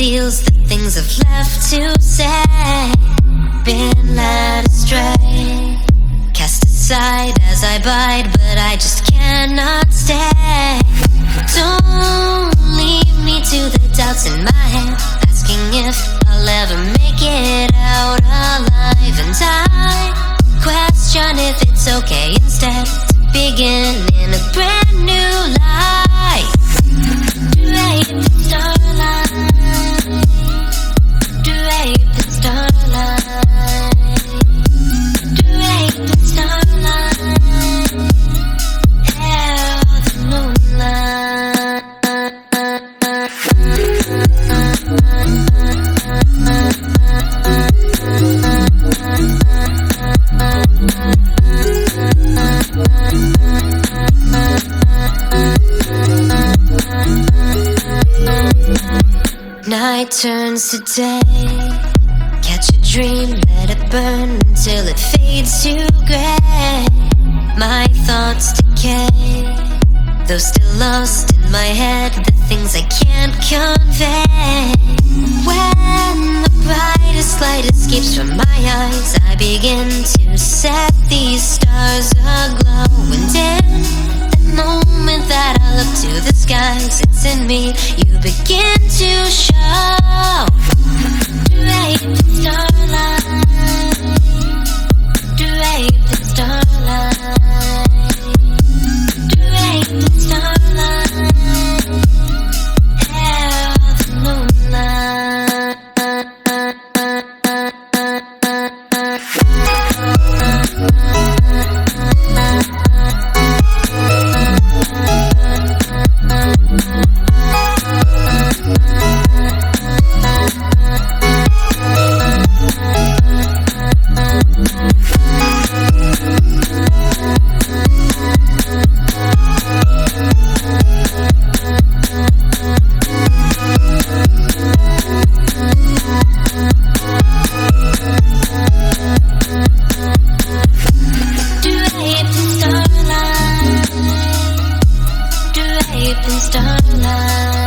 reveals the things I've left to say. Been led astray, cast aside as I bide, but I just cannot stay. Don't leave me to the doubts in my head, asking if I'll ever make it out alive. And I question if it's okay instead to begin in a brand new life. Drape in starlight, drape in starlight, drape in starlight, hair of the moonlight. Night turns to day, catch a dream, let it burn until it fades to gray. My thoughts decay, though still lost in my head, the things I can't convey. When the brightest light escapes from my eyes, I begin to set these stars aglow. And in the moment that I look to the skies, it's in me you begin to show. Drape in starlight, drape in starlight, drape in starlight, hair of the moonlight. Drape in starlight,